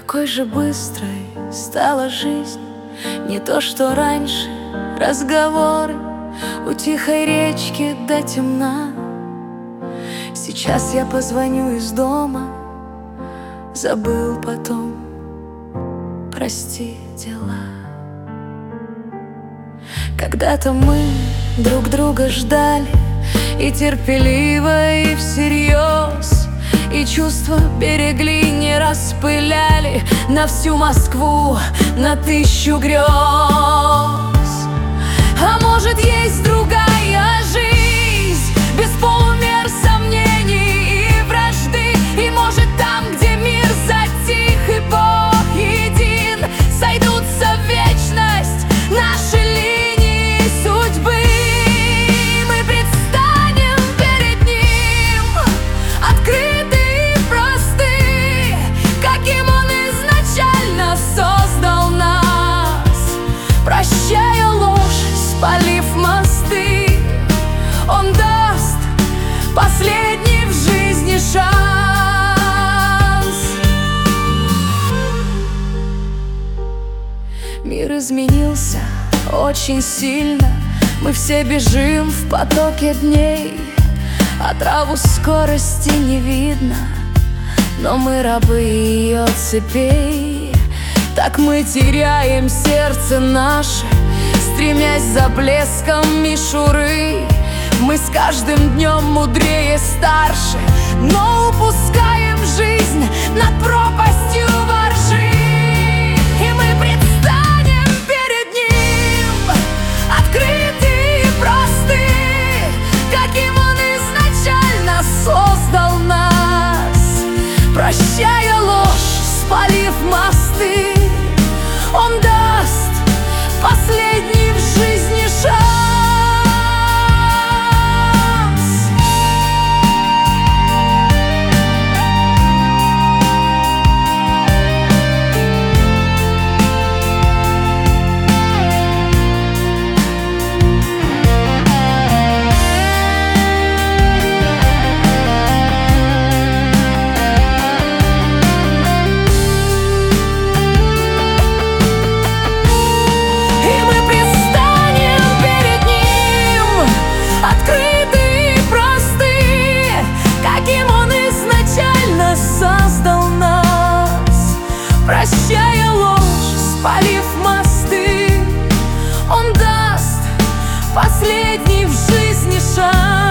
Какой же быстрой стала жизнь, не то что раньше. Разговоры у тихой речки до темна. Сейчас я позвоню из дома, забыл потом, прости, дела. Когда-то мы друг друга ждали, и терпеливо, и всерьез, и чувства берегли, не распыляли на всю Москву, на 1000 грез. А может, есть другая жизнь, без полумер сомнений и вражды. И может, там, где мир затих и Бог един, сойдутся в вечность наши линии судьбы. Мы предстанем перед ним, открыты и просты, каким он изначально создал нас. Прощая ложь, спалив мосты, он даст последний в жизни шанс. Мир изменился очень сильно, мы все бежим в потоке дней, а траву скорости не видно, но мы рабы ее цепей. Так мы теряем сердце наше, стремясь за блеском мишуры. Мы с каждым днем мудрее, старше, но упускаем жизнь над пропастью воржи. И мы предстанем перед ним, открыты и просты, каким он изначально создал нас. Прощая ложь, спалив мосты, он даст последний в жизни шанс. Прощая ложь, спалив мосты, он даст последний в жизни шанс.